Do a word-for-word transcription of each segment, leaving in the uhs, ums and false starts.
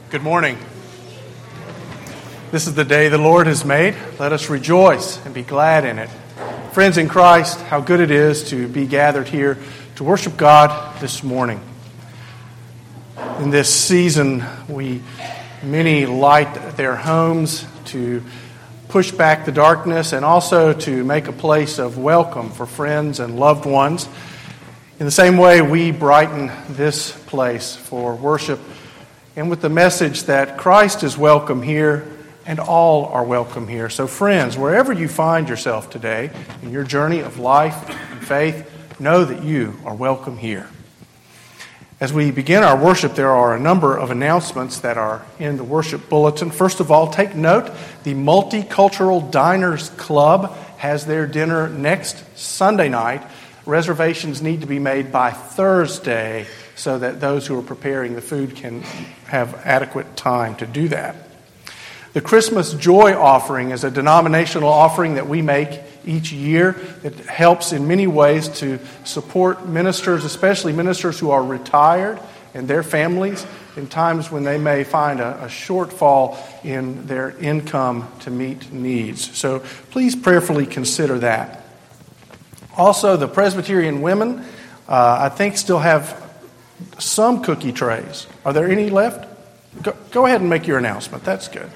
Good morning. This is the day the Lord has made. Let us rejoice and be glad in it. Friends in Christ, how good it is to be gathered here to worship God this morning. In this season, we many light their homes to push back the darkness and also to make a place of welcome for friends and loved ones. In the same way, we brighten this place for worship and with the message that Christ is welcome here and all are welcome here. So friends, wherever you find yourself today in your journey of life and faith, know that you are welcome here. As we begin our worship, there are a number of announcements that are in the worship bulletin. First of all, take note, the Multicultural Diners Club has their dinner next Sunday night. Reservations need to be made by Thursday so that those who are preparing the food can have adequate time to do that. The Christmas Joy Offering is a denominational offering that we make each year. It helps in many ways to support ministers, especially ministers who are retired and their families in times when they may find a, a shortfall in their income to meet needs. So please prayerfully consider that. Also, the Presbyterian women, uh, I think, still have some cookie trays. Are there any left? Go, go ahead and make your announcement. That's good.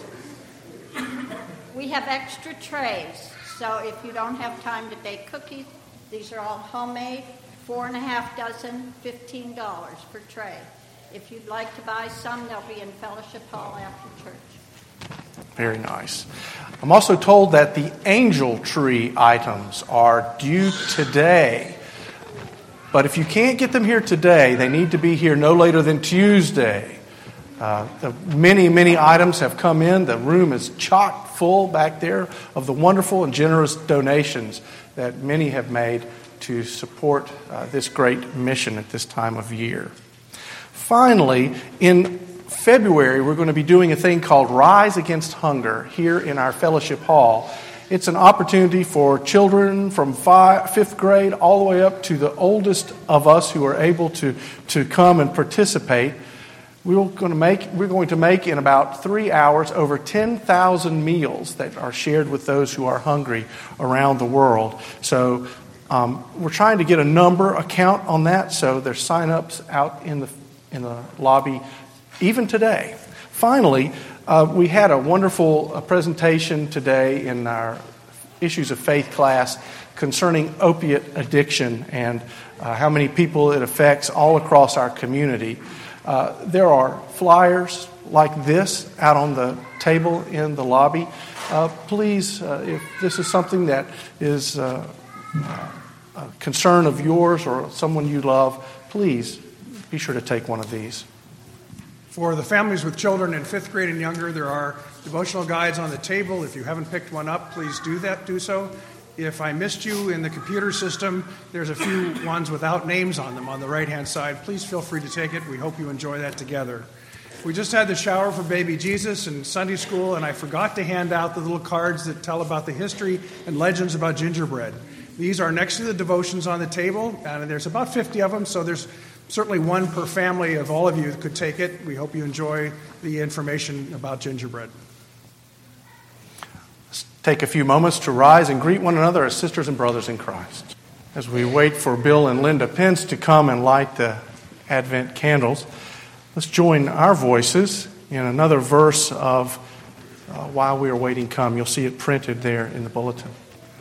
We have extra trays, so if you don't have time to bake cookies, these are all homemade, four and a half dozen, fifteen dollars per tray. If you'd like to buy some, they'll be in Fellowship Hall after church. Very nice. I'm also told that the angel tree items are due today. But if you can't get them here today, they need to be here no later than Tuesday. Uh, the many, many items have come in. The room is chock full back there of the wonderful and generous donations that many have made to support uh, this great mission at this time of year. Finally, in February, we're going to be doing a thing called Rise Against Hunger here in our fellowship hall. It's an opportunity for children from five, fifth grade all the way up to the oldest of us who are able to, to come and participate. We're going to make we're going to make in about three hours over ten thousand meals that are shared with those who are hungry around the world. So um, we're trying to get a number, a count on that. So there's sign-ups out in the in the lobby even today. Finally, uh, we had a wonderful uh, presentation today in our Issues of Faith class concerning opiate addiction and uh, how many people it affects all across our community. Uh, there are flyers like this out on the table in the lobby. Uh, please, uh, if this is something that is uh, a concern of yours or someone you love, please be sure to take one of these. For the families with children in fifth grade and younger, there are devotional guides on the table. If you haven't picked one up, please do that. Do so. If I missed you in the computer system, there's a few ones without names on them on the right-hand side. Please feel free to take it. We hope you enjoy that together. We just had the shower for baby Jesus in Sunday school, and I forgot to hand out the little cards that tell about the history and legends about gingerbread. These are next to the devotions on the table, and there's about fifty of them, so there's certainly one per family of all of you could take it. We hope you enjoy the information about gingerbread. Let's take a few moments to rise and greet one another as sisters and brothers in Christ. As we wait for Bill and Linda Pence to come and light the Advent candles, let's join our voices in another verse of uh, While We Are Waiting Come. You'll see it printed there in the bulletin.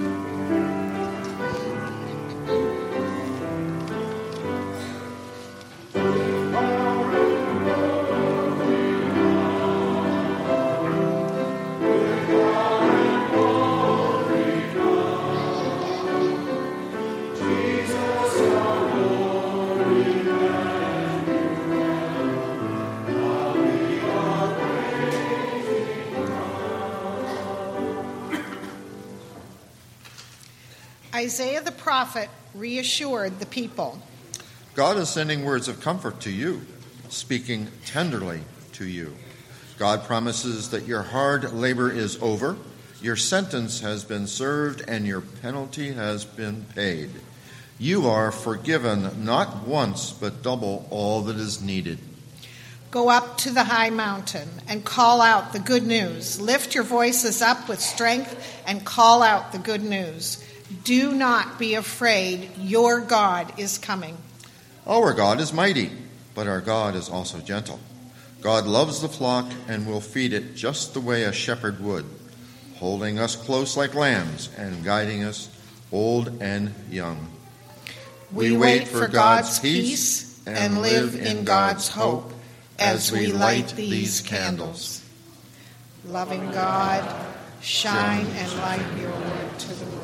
Isaiah the prophet reassured the people. God is sending words of comfort to you, speaking tenderly to you. God promises that your hard labor is over, your sentence has been served, and your penalty has been paid. You are forgiven not once, but double all that is needed. Go up to the high mountain and call out the good news. Lift your voices up with strength and call out the good news. Do not be afraid. Your God is coming. Our God is mighty, but our God is also gentle. God loves the flock and will feed it just the way a shepherd would, holding us close like lambs and guiding us, old and young. We, we wait for God's peace and live in God's hope as we light these candles. Loving God, shine and light your word to the world.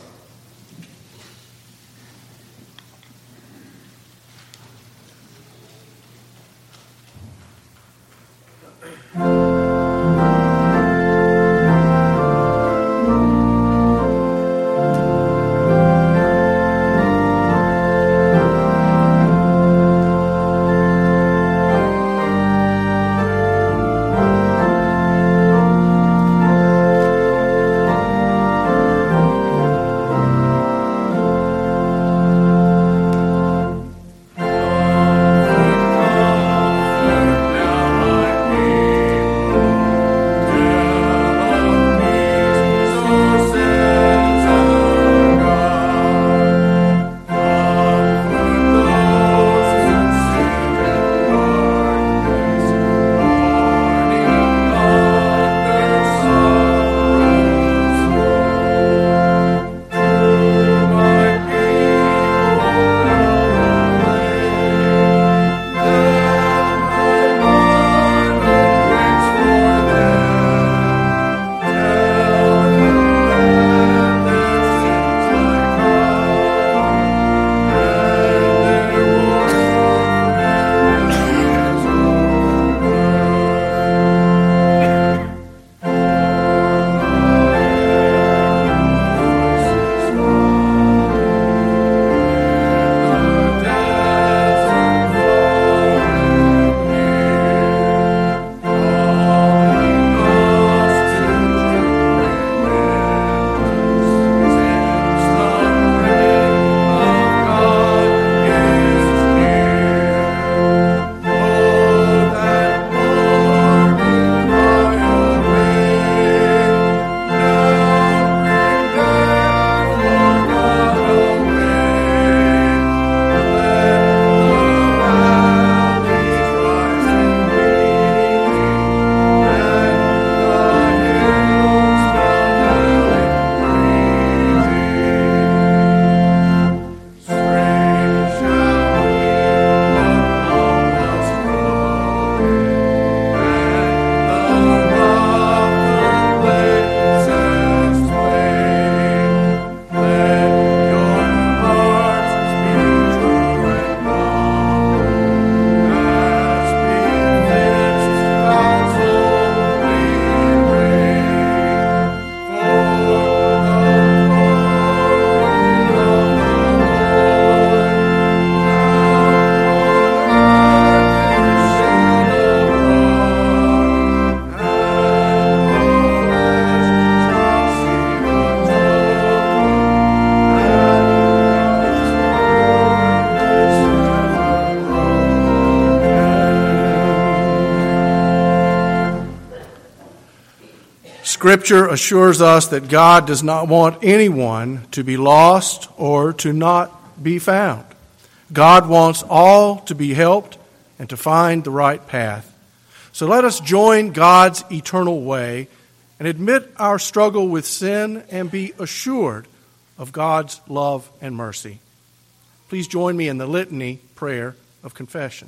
Scripture assures us that God does not want anyone to be lost or to not be found. God wants all to be helped and to find the right path. So let us join God's eternal way and admit our struggle with sin and be assured of God's love and mercy. Please join me in the litany prayer of confession.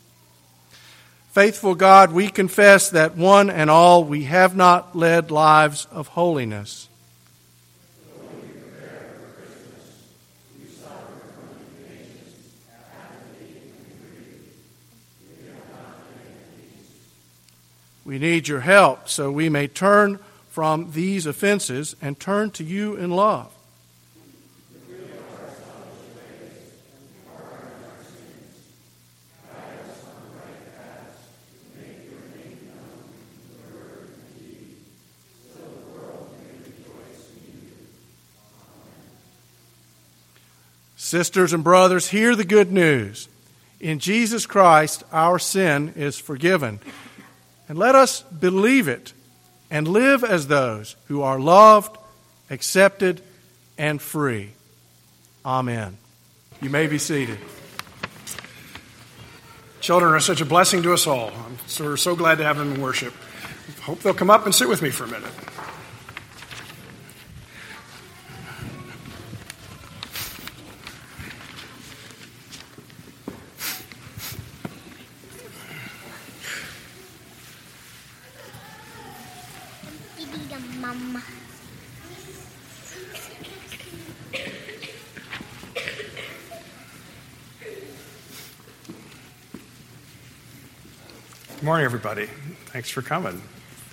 Faithful God, we confess that one and all we have not led lives of holiness. We need your help so we may turn from these offenses and turn to you in love. Sisters and brothers, hear the good news. In Jesus Christ, our sin is forgiven. And let us believe it and live as those who are loved, accepted, and free. Amen. You may be seated. Children are such a blessing to us all. So we're so glad to have them in worship. Hope they'll come up and sit with me for a minute. Mama. Good morning, everybody. Thanks for coming.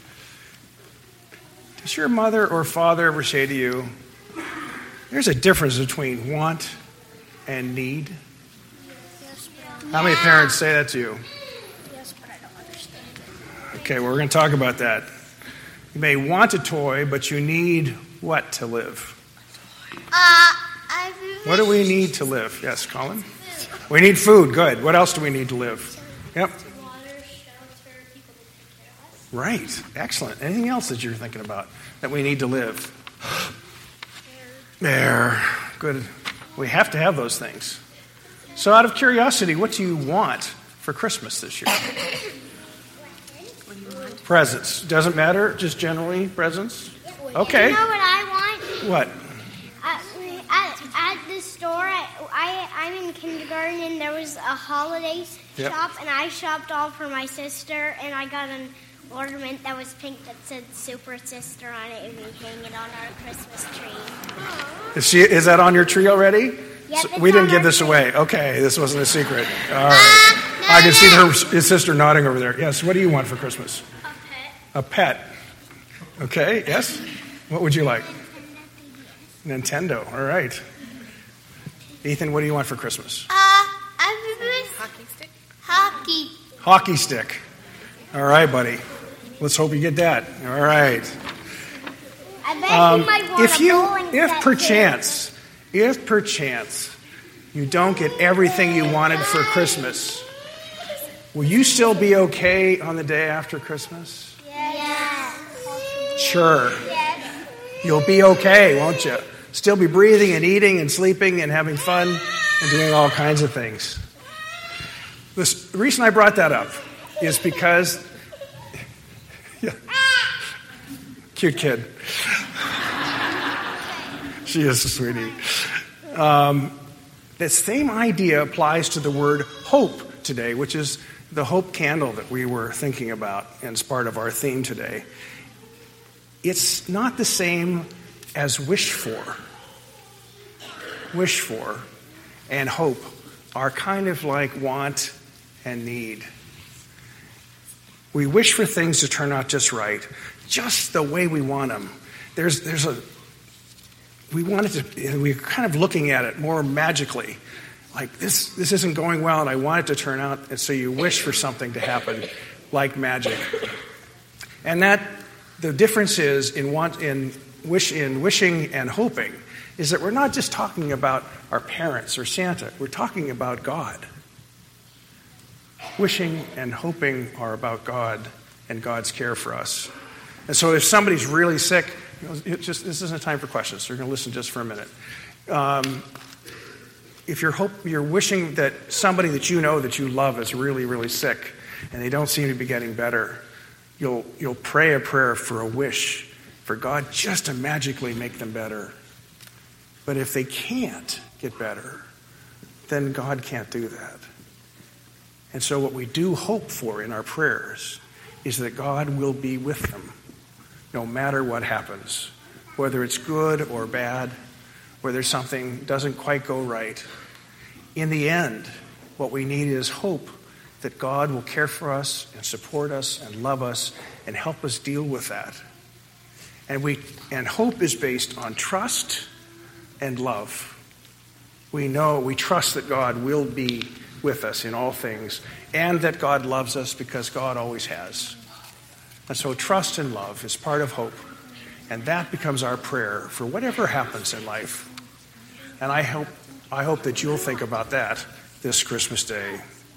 Does your mother or father ever say to you, there's a difference between want and need? Yes, but How many parents say that to you? Yes, but I don't understand it. Okay, well, we're going to talk about that. You may want a toy, but you need what to live? Uh, I What do we need to live? Yes, Colin? We need food. Good. What else do we need to live? Yep. Water, shelter, people to take care of us. Right. Excellent. Anything else that you're thinking about that we need to live? There. Good. We have to have those things. So out of curiosity, what do you want for Christmas this year? Presents. Doesn't matter, just generally presents? Okay. You know what I want? What? At, at, at the store, I, I, I'm in kindergarten, and there was a holiday Yep. shop, and I shopped all for my sister, and I got an ornament that was pink that said Super Sister on it, and we hang it on our Christmas tree. Is, she, is that on your tree already? Yep, So it's we didn't on give our this tree. away. Okay, this wasn't a secret. All right. Uh, no, I can see no. her his sister nodding over there. Yes, what do you want for Christmas? A pet. A pet. Okay, yes? What would you like? Nintendo. All right. Ethan, what do you want for Christmas? Uh, I hockey stick. Hockey. Hockey stick. All right, buddy. Let's hope you get that. All right. I bet Um, you might want if a you, bowling if set, perchance, if perchance you don't get everything you wanted for Christmas, will you still be okay on the day after Christmas? too. Yes. Sure. Yes. You'll be okay, won't you? Still be breathing and eating and sleeping and having fun and doing all kinds of things. This, the reason I brought that up is because, yeah, cute kid. She is a sweetie. Um, the same idea applies to the word hope today, which is the hope candle that we were thinking about and it's part of our theme today. It's not the same as wish for. Wish for and hope are kind of like want and need. We wish for things to turn out just right, just the way we want them. There's, there's a, we want it to, we're kind of looking at it more magically. Like this, this isn't going well and I want it to turn out, and so you wish for something to happen like magic. And that, the difference is in want, in wish, in wishing and hoping is that we're not just talking about our parents or Santa. We're talking about God. Wishing and hoping are about God and God's care for us. And so if somebody's really sick, you know, it just, this isn't a time for questions, so you're going to listen just for a minute. Um, if you're, hope, you're wishing that somebody that you know that you love is really, really sick and they don't seem to be getting better, you'll, you'll pray a prayer for a wish for God just to magically make them better. But if they can't get better, then God can't do that. And so what we do hope for in our prayers is that God will be with them no matter what happens, whether it's good or bad, whether something doesn't quite go right. In the end, what we need is hope that God will care for us and support us and love us and help us deal with that. And we and hope is based on trust and love. We know, we trust that God will be with us in all things and that God loves us because God always has. And so trust and love is part of hope. And that becomes our prayer for whatever happens in life. And I hope, I hope that you'll think about that this Christmas day.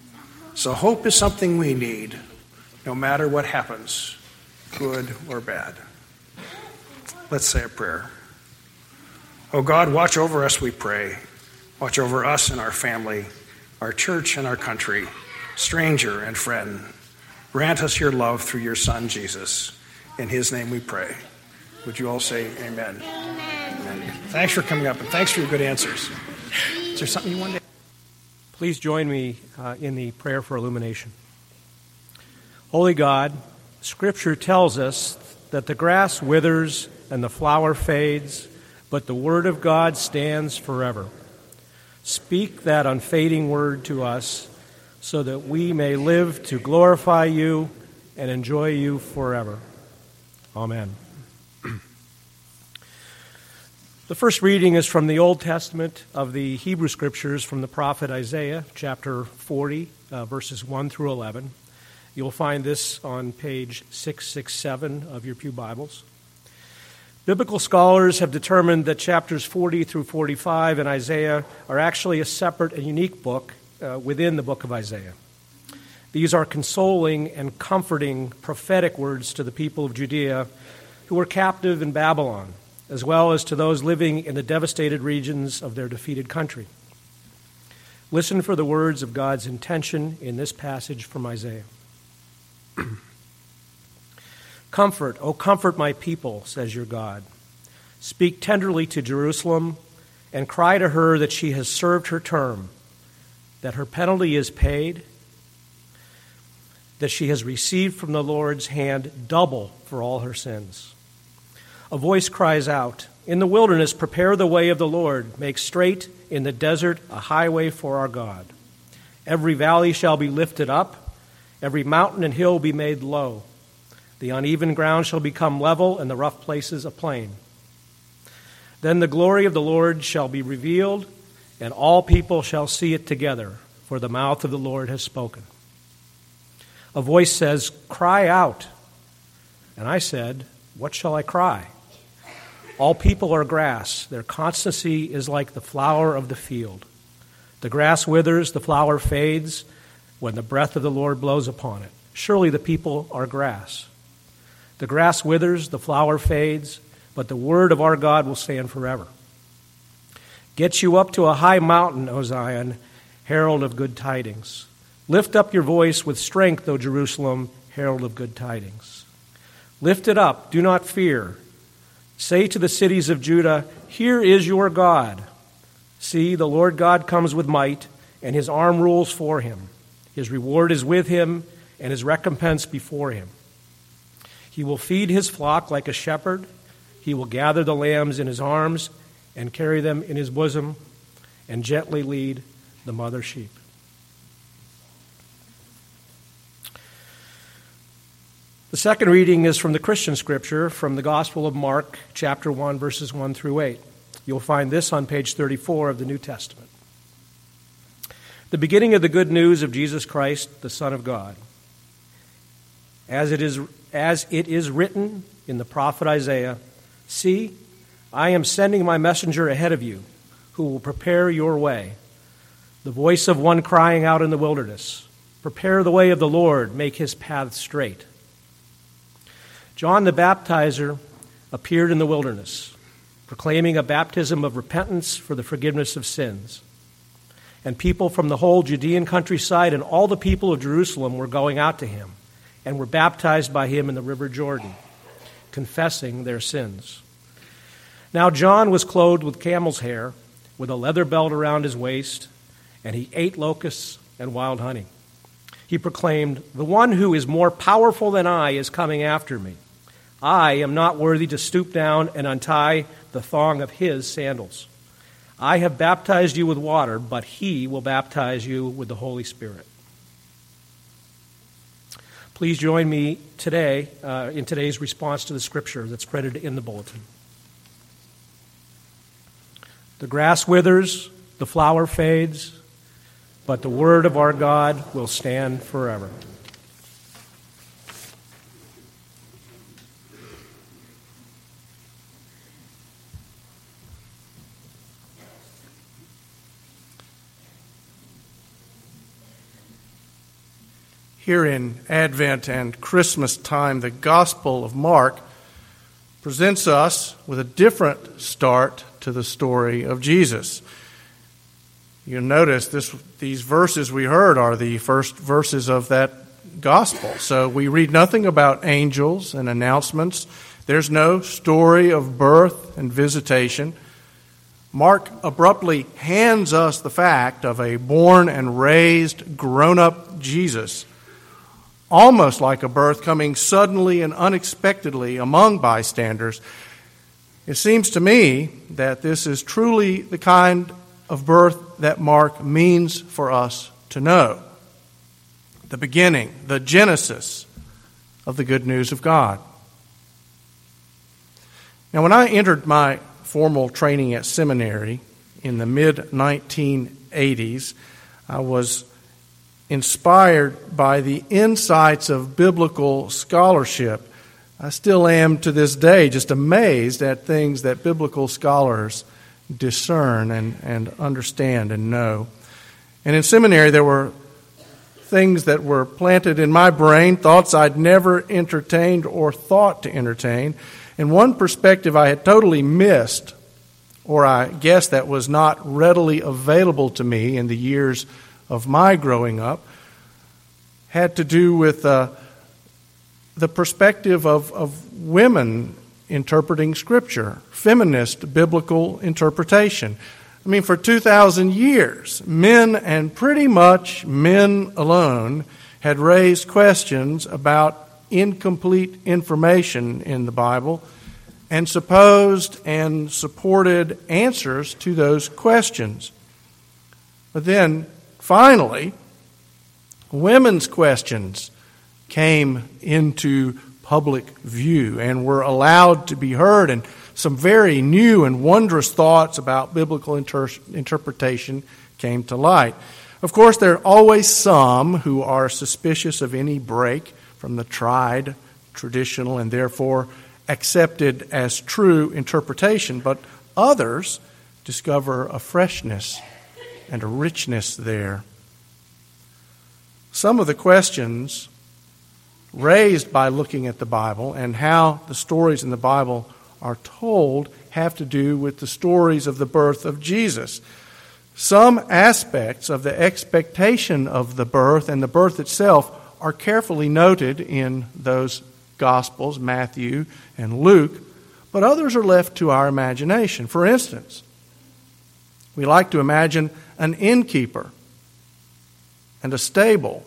So hope is something we need, no matter what happens, good or bad. Let's say a prayer. Oh God, watch over us, we pray. Watch over us and our family, our church and our country, stranger and friend. Grant us your love through your Son, Jesus. In his name we pray. Would you all say amen? Amen. Amen. Thanks for coming up, and thanks for your good answers. Is there something you wanted to... Please join me uh, in the prayer for illumination. Holy God, Scripture tells us that the grass withers and the flower fades, but the word of God stands forever. Speak that unfading word to us so that we may live to glorify you and enjoy you forever. Amen. The first reading is from the Old Testament of the Hebrew Scriptures from the prophet Isaiah, chapter forty, uh, verses one through eleven. You'll find this on page six sixty-seven of your pew Bibles. Biblical scholars have determined that chapters forty through forty-five in Isaiah are actually a separate and unique book uh, within the book of Isaiah. These are consoling and comforting prophetic words to the people of Judea who were captive in Babylon, as well as to those living in the devastated regions of their defeated country. Listen for the words of God's intention in this passage from Isaiah. Comfort, O comfort my people, says your God. Speak tenderly to Jerusalem and cry to her that she has served her term, that her penalty is paid, that she has received from the Lord's hand double for all her sins. A voice cries out, in the wilderness prepare the way of the Lord, make straight in the desert a highway for our God. Every valley shall be lifted up, every mountain and hill be made low. The uneven ground shall become level, and the rough places a plain. Then the glory of the Lord shall be revealed, and all people shall see it together, for the mouth of the Lord has spoken. A voice says, cry out. And I said, what shall I cry? All people are grass. Their constancy is like the flower of the field. The grass withers, the flower fades, when the breath of the Lord blows upon it. Surely the people are grass. The grass withers, the flower fades, but the word of our God will stand forever. Get you up to a high mountain, O Zion, herald of good tidings. Lift up your voice with strength, O Jerusalem, herald of good tidings. Lift it up, do not fear. Say to the cities of Judah, here is your God. See, the Lord God comes with might, and his arm rules for him. His reward is with him, and his recompense before him. He will feed his flock like a shepherd. He will gather the lambs in his arms and carry them in his bosom and gently lead the mother sheep. The second reading is from the Christian Scripture from the Gospel of Mark, chapter one, verses one through eight. You'll find this on page thirty-four of the New Testament. The beginning of the good news of Jesus Christ, the Son of God. As it is, as it is written in the prophet Isaiah, see, I am sending my messenger ahead of you, who will prepare your way. The voice of one crying out in the wilderness, prepare the way of the Lord, make his path straight. John the Baptizer appeared in the wilderness, proclaiming a baptism of repentance for the forgiveness of sins. And people from the whole Judean countryside and all the people of Jerusalem were going out to him and were baptized by him in the river Jordan, confessing their sins. Now John was clothed with camel's hair, with a leather belt around his waist, and he ate locusts and wild honey. He proclaimed, the one who is more powerful than I is coming after me. I am not worthy to stoop down and untie the thong of his sandals. I have baptized you with water, but he will baptize you with the Holy Spirit. Please join me today uh, in today's response to the scripture that's printed in the bulletin. The grass withers, the flower fades, but the word of our God will stand forever. Here in Advent and Christmas time, the Gospel of Mark presents us with a different start to the story of Jesus. You'll notice this, these verses we heard are the first verses of that Gospel. So we read nothing about angels and announcements. There's no story of birth and visitation. Mark abruptly hands us the fact of a born and raised, grown-up Jesus, almost like a birth coming suddenly and unexpectedly among bystanders. It seems to me that this is truly the kind of birth that Mark means for us to know. The beginning, the genesis of the good news of God. Now, when I entered my formal training at seminary in the mid nineteen eighties, I was inspired by the insights of biblical scholarship. I still am to this day just amazed at things that biblical scholars discern and, and understand and know. And in seminary, there were things that were planted in my brain, thoughts I'd never entertained or thought to entertain. And one perspective I had totally missed, or I guess that was not readily available to me in the years of my growing up, had to do with uh, the perspective of, of women interpreting Scripture, feminist biblical interpretation. I mean, for two thousand years, men and pretty much men alone had raised questions about incomplete information in the Bible and supposed and supported answers to those questions. But then, finally, women's questions came into public view and were allowed to be heard, and some very new and wondrous thoughts about biblical inter- interpretation came to light. Of course, there are always some who are suspicious of any break from the tried, traditional, and therefore accepted as true interpretation, but others discover a freshness and a richness there. Some of the questions raised by looking at the Bible and how the stories in the Bible are told have to do with the stories of the birth of Jesus. Some aspects of the expectation of the birth and the birth itself are carefully noted in those Gospels, Matthew and Luke, but others are left to our imagination. For instance, we like to imagine an innkeeper and a stable,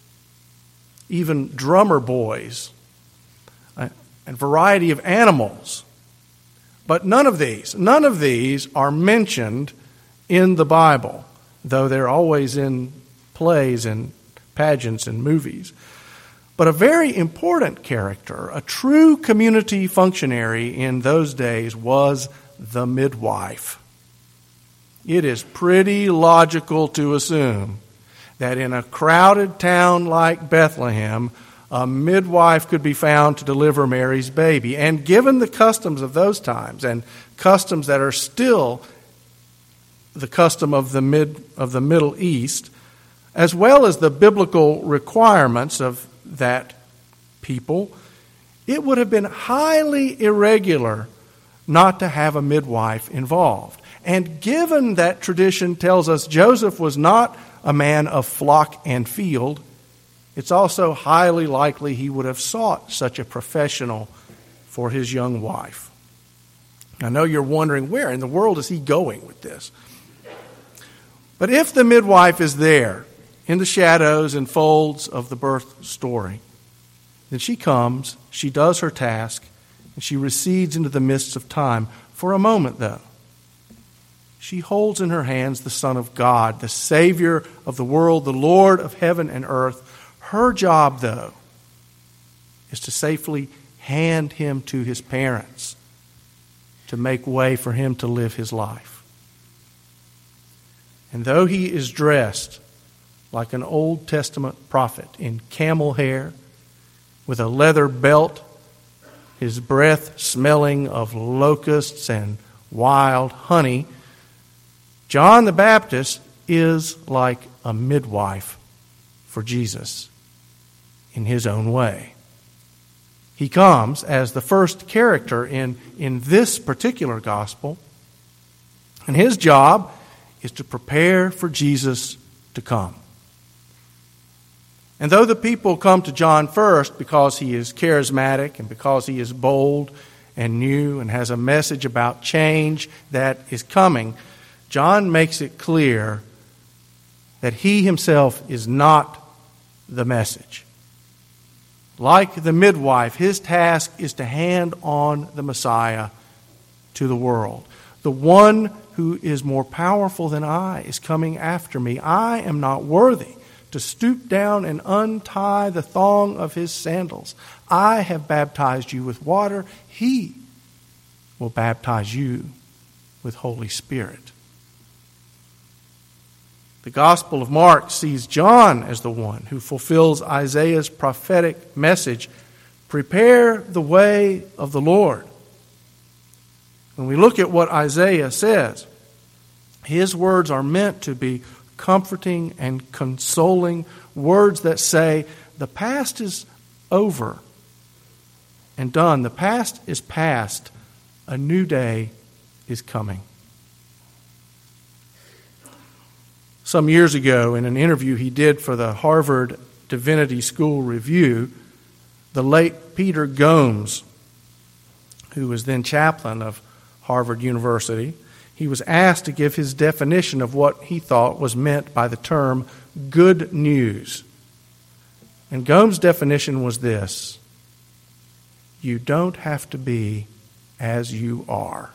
even drummer boys, a variety of animals. But none of these, none of these are mentioned in the Bible, though they're always in plays and pageants and movies. But a very important character, a true community functionary in those days, was the midwife. It is pretty logical to assume that in a crowded town like Bethlehem, a midwife could be found to deliver Mary's baby. And given the customs of those times, and customs that are still the custom of the mid of the Middle East, as well as the biblical requirements of that people, it would have been highly irregular not to have a midwife involved. And given that tradition tells us Joseph was not a man of flock and field, it's also highly likely he would have sought such a professional for his young wife. I know you're wondering, where in the world is he going with this? But if the midwife is there in the shadows and folds of the birth story, then she comes, she does her task, and she recedes into the mists of time. For a moment, though, she holds in her hands the Son of God, the Savior of the world, the Lord of heaven and earth. Her job, though, is to safely hand him to his parents to make way for him to live his life. And though he is dressed like an Old Testament prophet in camel hair, with a leather belt, his breath smelling of locusts and wild honey, John the Baptist is like a midwife for Jesus. in his own way. He comes as the first character in, in this particular gospel, and his job is to prepare for Jesus to come. And though the people come to John first because he is charismatic and because he is bold and new and has a message about change that is coming, John makes it clear that he himself is not the message. Like the midwife, his task is to hand on the Messiah to the world. The one who is more powerful than I is coming after me. I am not worthy to stoop down and untie the thong of his sandals. I have baptized you with water. He will baptize you with Holy Spirit. The Gospel of Mark sees John as the one who fulfills Isaiah's prophetic message, prepare the way of the Lord. When we look at what Isaiah says, his words are meant to be comforting and consoling, words that say, the past is over and done. The past is past. A new day is coming. Some years ago, in an interview he did for the Harvard Divinity School Review, the late Peter Gomes, who was then chaplain of Harvard University, he was asked to give his definition of what he thought was meant by the term good news. And Gomes' definition was this: you don't have to be as you are.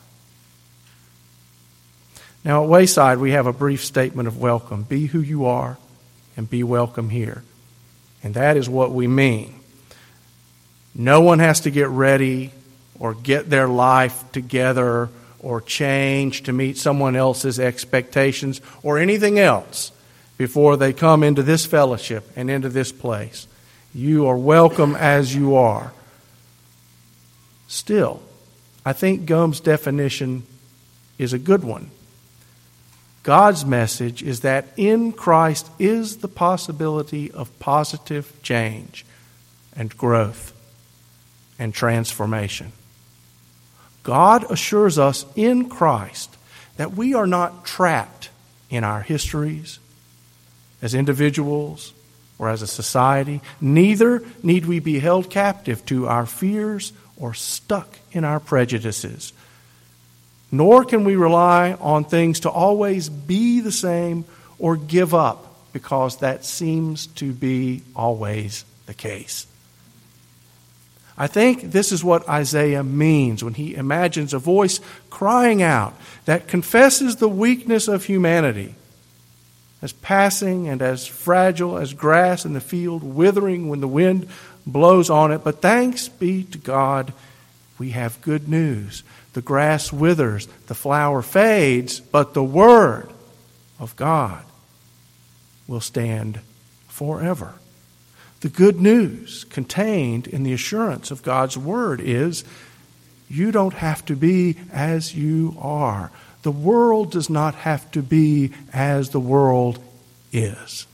Now at Wayside, we have a brief statement of welcome. Be who you are and be welcome here. And that is what we mean. No one has to get ready or get their life together or change to meet someone else's expectations or anything else before they come into this fellowship and into this place. You are welcome as you are. Still, I think Gomes' definition is a good one. God's message is that in Christ is the possibility of positive change and growth and transformation. God assures us in Christ that we are not trapped in our histories as individuals or as a society. Neither need we be held captive to our fears or stuck in our prejudices. Nor can we rely on things to always be the same or give up, because that seems to be always the case. I think this is what Isaiah means when he imagines a voice crying out that confesses the weakness of humanity, as passing and as fragile as grass in the field, withering when the wind blows on it. But thanks be to God, we have good news. The grass withers, the flower fades, but the word of God will stand forever. The good news contained in the assurance of God's word is you don't have to be as you are. The world does not have to be as the world is.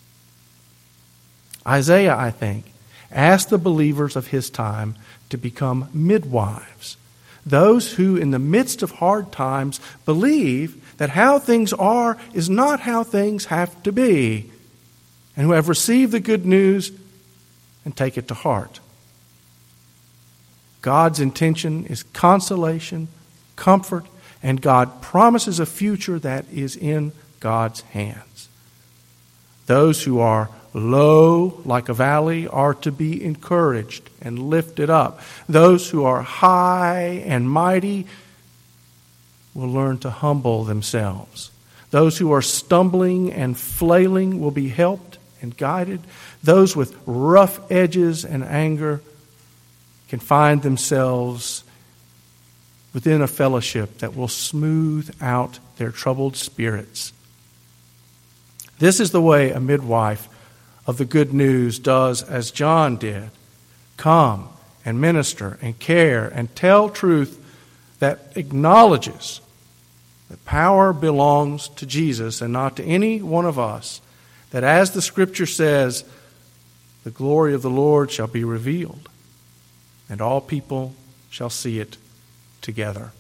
Isaiah, I think, asked the believers of his time to become midwives. Those who, in the midst of hard times, believe that how things are is not how things have to be, and who have received the good news and take it to heart. God's intention is consolation, comfort, and God promises a future that is in God's hands. Those who are low like a valley are to be encouraged and lifted up. Those who are high and mighty will learn to humble themselves. Those who are stumbling and flailing will be helped and guided. Those with rough edges and anger can find themselves within a fellowship that will smooth out their troubled spirits. This is the way a midwife of the good news does as John did. Come and minister and care and tell truth that acknowledges that power belongs to Jesus and not to any one of us. That as the Scripture says, the glory of the Lord shall be revealed, and all people shall see it together.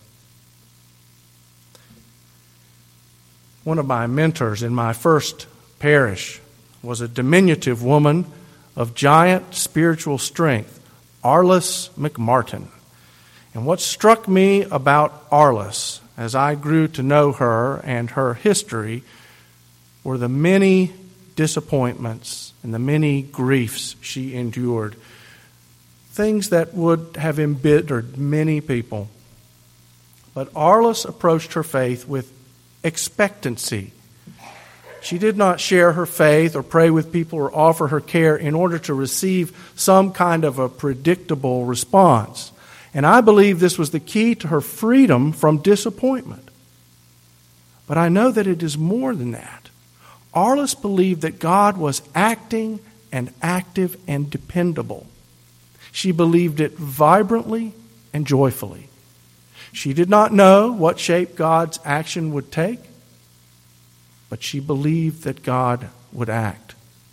One of my mentors in my first parish was a diminutive woman of giant spiritual strength, Arliss McMartin. And what struck me about Arliss as I grew to know her and her history were the many disappointments and the many griefs she endured, things that would have embittered many people. But Arliss approached her faith with expectancy. She did not share her faith or pray with people or offer her care in order to receive some kind of a predictable response. And I believe this was the key to her freedom from disappointment. But I know that it is more than that. Arliss believed that God was acting and active and dependable. She believed it vibrantly and joyfully. She did not know what shape God's action would take, but she believed that God would act.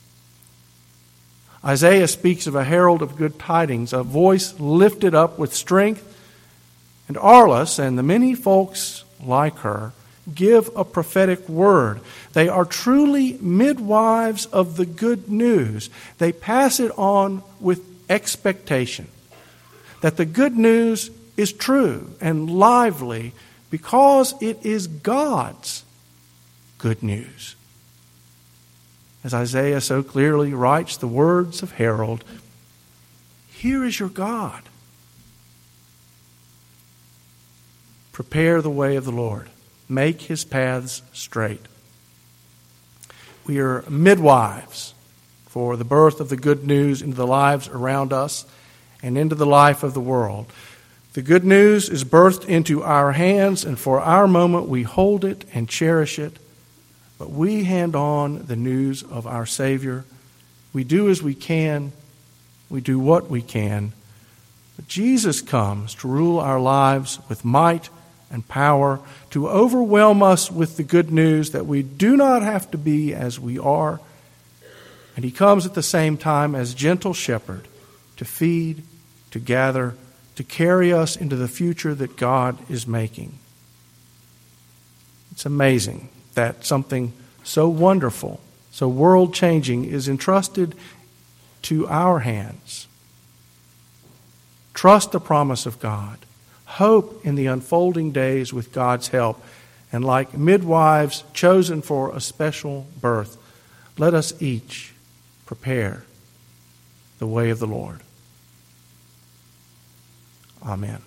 Isaiah speaks of a herald of good tidings, a voice lifted up with strength, and Arliss and the many folks like her give a prophetic word. They are truly midwives of the good news. They pass it on with expectation that the good news is true and lively because it is God's good news. As Isaiah so clearly writes the words of herald, "Here is your God. Prepare the way of the Lord. Make his paths straight." We are midwives for the birth of the good news into the lives around us and into the life of the world. The good news is birthed into our hands, and for our moment we hold it and cherish it. But we hand on the news of our Savior. We do as we can. We do what we can. But Jesus comes to rule our lives with might and power, to overwhelm us with the good news that we do not have to be as we are. And he comes at the same time as gentle shepherd to feed, to gather, to carry us into the future that God is making. It's amazing that something so wonderful, so world-changing is entrusted to our hands. Trust the promise of God. Hope in the unfolding days with God's help. And like midwives chosen for a special birth, let us each prepare the way of the Lord. Amen.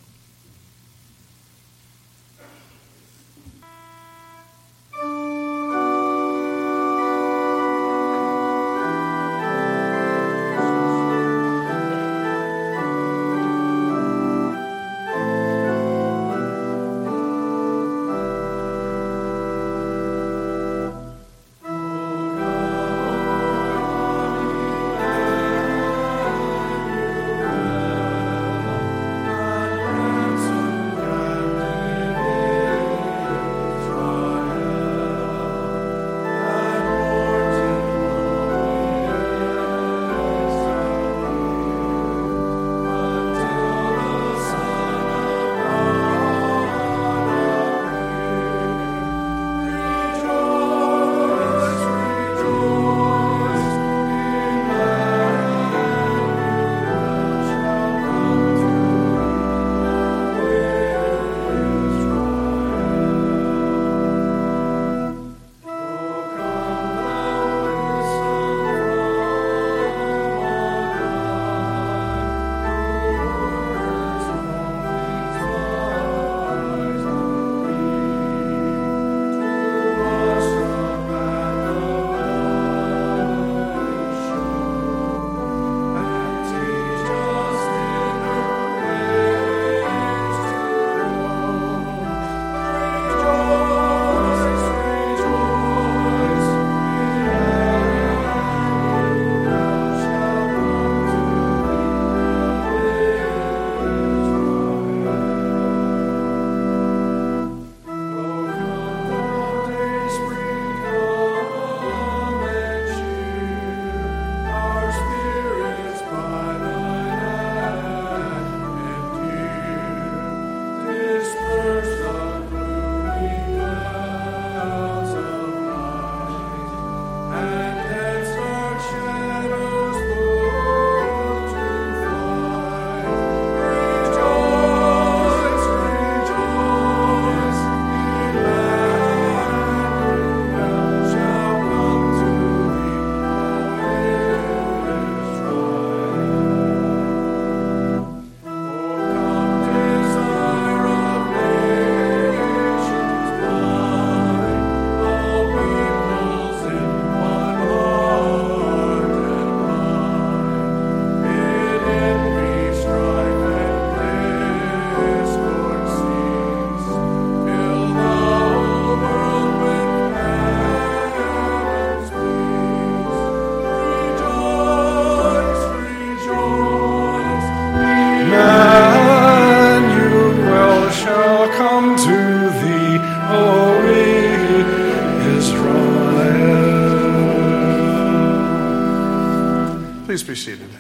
Please be seated.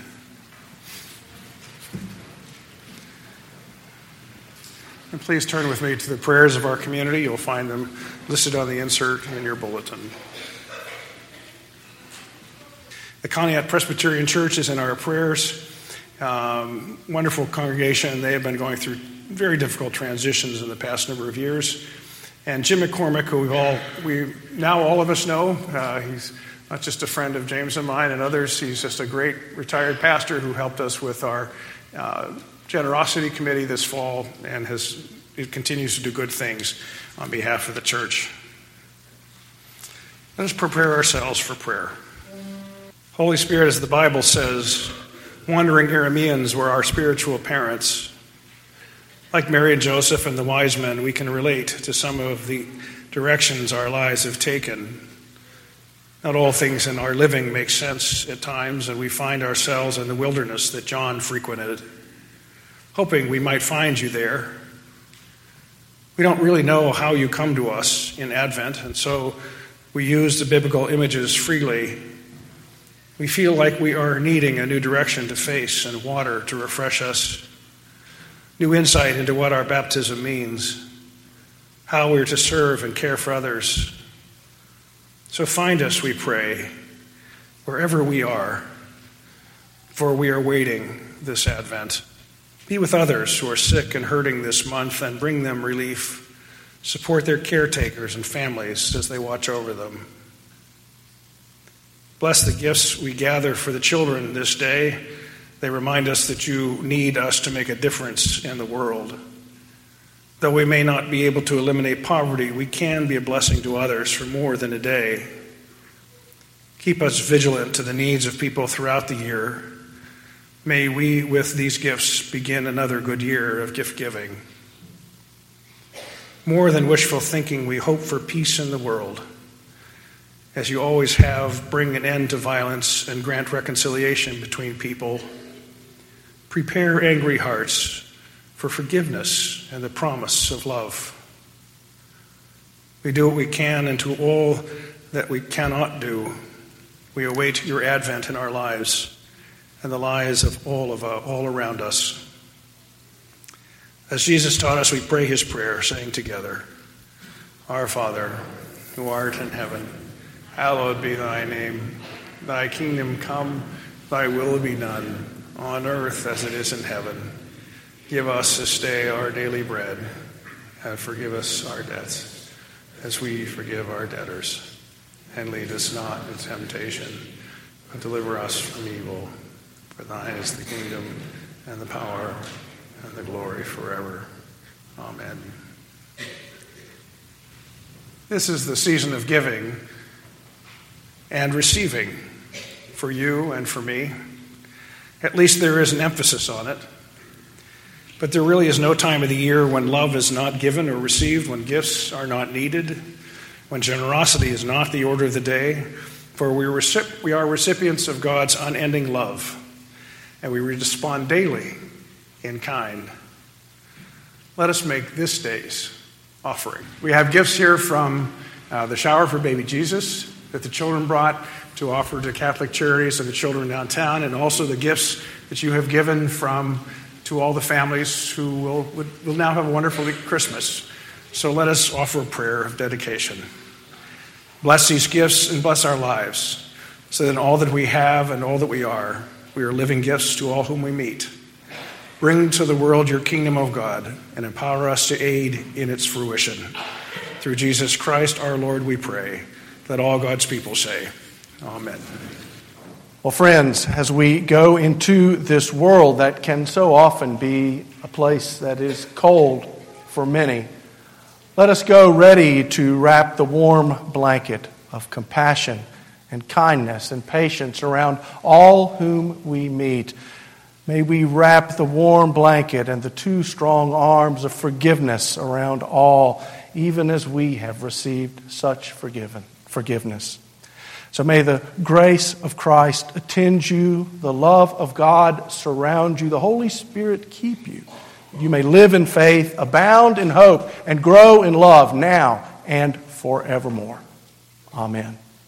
And please turn with me to the prayers of our community. You'll find them listed on the insert in your bulletin. The Conneaut Presbyterian Church is in our prayers. Um, wonderful congregation. They have been going through very difficult transitions in the past number of years. And Jim McCormick, who we all we now all of us know, uh, he's not just a friend of James and mine and others. He's just a great retired pastor who helped us with our uh, generosity committee this fall, and has it continues to do good things on behalf of the church. Let us prepare ourselves for prayer. Holy Spirit, as the Bible says, wandering Arameans were our spiritual parents. Like Mary and Joseph and the wise men, we can relate to some of the directions our lives have taken. Not all things in our living make sense at times, and we find ourselves in the wilderness that John frequented, hoping we might find you there. We don't really know how you come to us in Advent, and so we use the biblical images freely. We feel like we are needing a new direction to face and water to refresh us, new insight into what our baptism means, how we're to serve and care for others. So find us, we pray, wherever we are, for we are waiting this Advent. Be with others who are sick and hurting this month and bring them relief. Support their caretakers and families as they watch over them. Bless the gifts we gather for the children this day. They remind us that you need us to make a difference in the world. Though we may not be able to eliminate poverty, we can be a blessing to others for more than a day. Keep us vigilant to the needs of people throughout the year. May we, with these gifts, begin another good year of gift-giving. More than wishful thinking, we hope for peace in the world. As you always have, bring an end to violence and grant reconciliation between people. Prepare angry hearts for forgiveness and the promise of love. We do what we can, and to all that we cannot do, we await your advent in our lives and the lives of all of uh, all around us. As Jesus taught us, we pray his prayer, saying together, Our Father, who art in heaven, hallowed be thy name. Thy kingdom come, thy will be done, on earth as it is in heaven. Give us this day our daily bread, and forgive us our debts, as we forgive our debtors. And lead us not into temptation, but deliver us from evil. For thine is the kingdom, and the power, and the glory forever. Amen. This is the season of giving and receiving for you and for me. At least there is an emphasis on it. But there really is no time of the year when love is not given or received, when gifts are not needed, when generosity is not the order of the day, for we recip- we are recipients of God's unending love, and we respond daily in kind. Let us make this day's offering. We have gifts here from uh, the Shower for Baby Jesus that the children brought to offer to Catholic Charities and the children downtown, and also the gifts that you have given from to all the families who will, will now have a wonderful Christmas. So let us offer a prayer of dedication. Bless these gifts and bless our lives, so that in all that we have and all that we are, we are living gifts to all whom we meet. Bring to the world your kingdom of God and empower us to aid in its fruition. Through Jesus Christ our Lord we pray. Let all God's people say, Amen. Well, friends, as we go into this world that can so often be a place that is cold for many, let us go ready to wrap the warm blanket of compassion and kindness and patience around all whom we meet. May we wrap the warm blanket and the two strong arms of forgiveness around all, even as we have received such forgiven, forgiveness. So may the grace of Christ attend you, the love of God surround you, the Holy Spirit keep you. You may live in faith, abound in hope, and grow in love now and forevermore. Amen.